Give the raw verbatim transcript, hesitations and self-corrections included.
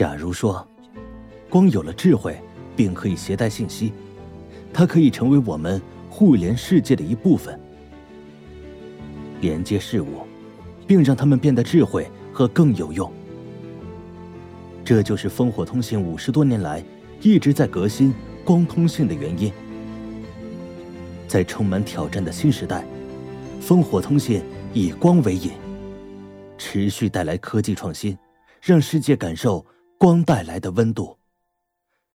假如说，光有了智慧并可以携带信息，它可以成为我们互联世界的一部分，连接事物，并让它们变得智慧和更有用。这就是烽火通信五十多年来一直在革新光通信的原因。在充满挑战的新时代，烽火通信以光为引，持续带来科技创新，让世界感受光带来的温度。